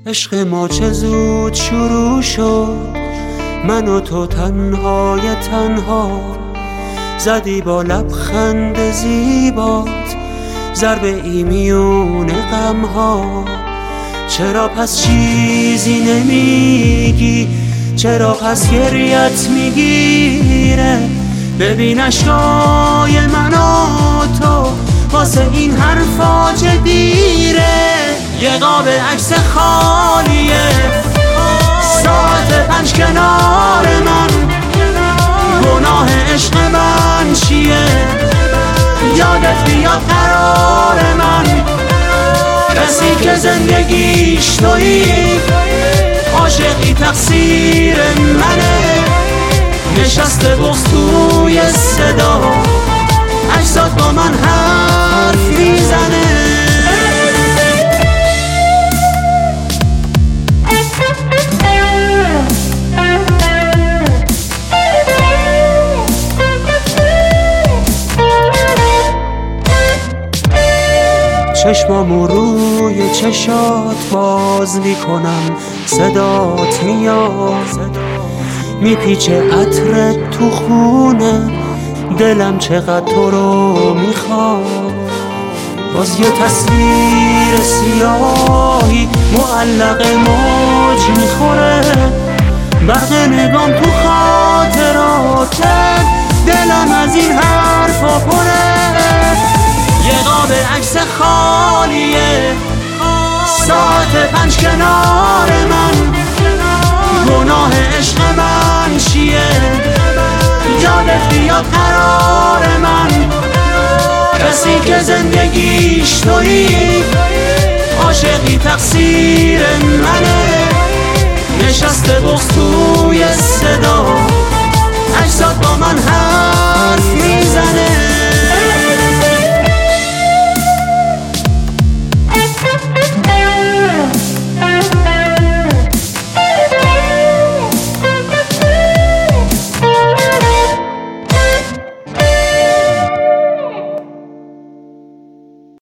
عشق ما چه زود شروع شد، من و تو تنهای تنها، زدی با لبخند زیبات ضربه ای میون غمها. چرا پس چیزی نمیگی؟ چرا پس گریت میگیره؟ ببین اشکای من و تو واسه این حرفا چه دیره. یه قاب عکس خالیه، ساعت 5 کنار من، گناه عشق من چیه؟ یادت بیاد قرار من، کسی که زندگیش تویی، عاشقی تقصیر منه. نشسته بغض توی صدا، اجزات با من حرف میزنه. چشمامو روی چشات باز میکنم، صدات میاد، میپیچه عطر تو خونه، دلم چقدر تو رو میخواد. باز یه تصویر سیاهی معلق موج میخوره، برق نگام تو خاطراتت، دلم از این حرفا پره. یه قاب عکس خالیه، ساعت 5 کنار من، گناه عشق من چیه؟ یادت بیاد قرار من، کسی که زندگیش تویی، عاشقی تقصیر منه. نشسته بغض توی صدا، اجزات با من